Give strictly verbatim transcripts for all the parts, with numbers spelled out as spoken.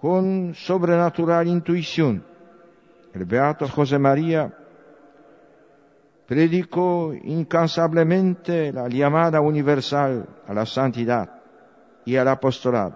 Con sobrenatural intuición, el beato José María predicó incansablemente la llamada universal a la santidad y al apostolado.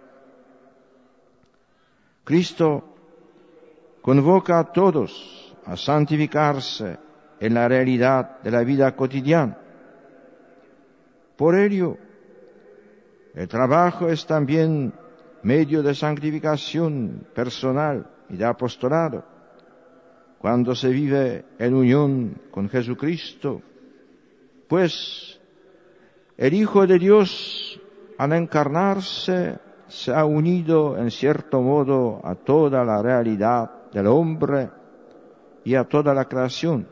Cristo convoca a todos a santificarse en la realidad de la vida cotidiana. Por ello, el trabajo es también medio de santificación personal y de apostolado, cuando se vive en unión con Jesucristo, pues el Hijo de Dios, al encarnarse, se ha unido en cierto modo a toda la realidad del hombre y a toda la creación.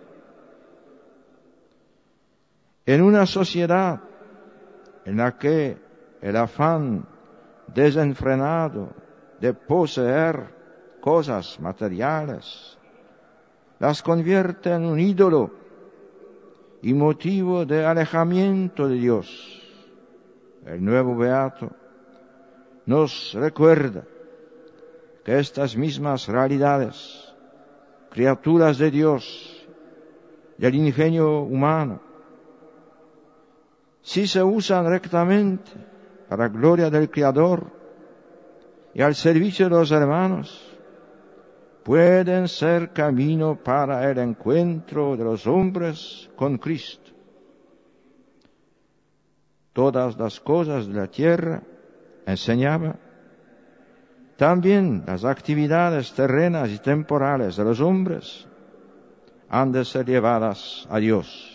En una sociedad en la que el afán desenfrenado de poseer cosas materiales las convierte en un ídolo y motivo de alejamiento de Dios, el nuevo beato nos recuerda que estas mismas realidades, criaturas de Dios, del ingenio humano, si se usan rectamente para gloria del Creador y al servicio de los hermanos, pueden ser camino para el encuentro de los hombres con Cristo. Todas las cosas de la tierra, enseñaba, también las actividades terrenas y temporales de los hombres, han de ser llevadas a Dios.